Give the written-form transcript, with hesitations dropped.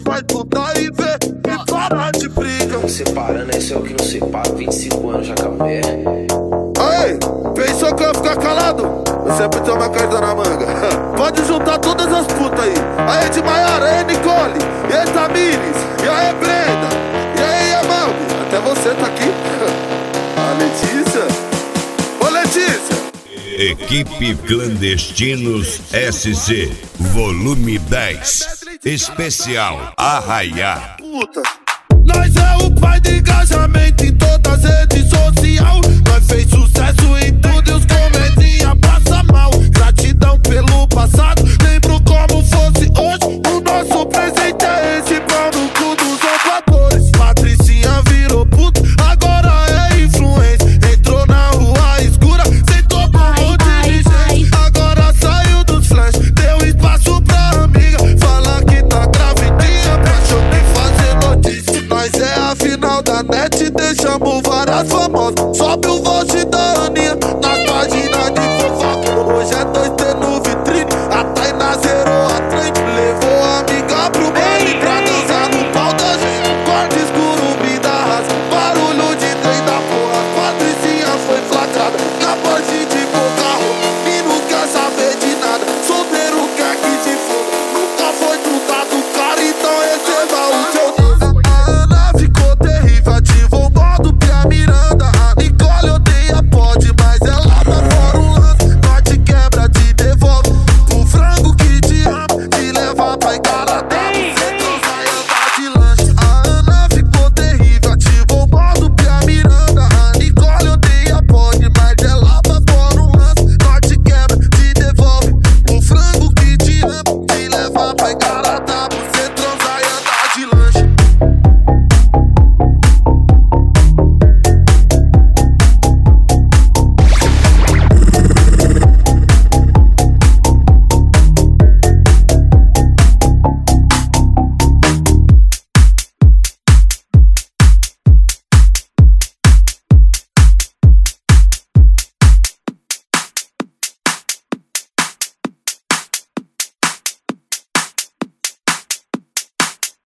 vai voltar e ver e parar de briga. Separando, esse é o que não separa. 25 anos já acabei. Aí, pensou que eu ia ficar calado? Eu sempre tenho uma carta na manga. Pode juntar todas as putas aí. Aí de Maiara, aí Nicole, e aí Tamires, e aí Brenda, e aí Amalbi. Até você tá aqui. A Letícia. Ô Letícia. Equipe Clandestinos SC, volume 10, especial Arraiá. Puta. Nós é o pai de engajamento em todas as redes sociais. Nós fez sucesso em tudo e os comedinha passa mal. Gratidão pelo passado, lembro como fosse hoje. O nosso presente é esse, pau no cu dos ocupadores. Patricinha virou puta, agora é influência. Entrou na rua escura, sentou como dirigente. Agora saiu dos flash, deu espaço pra amiga. Fala que tá gravidinha pra chover fazer notícia. Nós é a final da net, deixamos várias famosas. Sobe o voz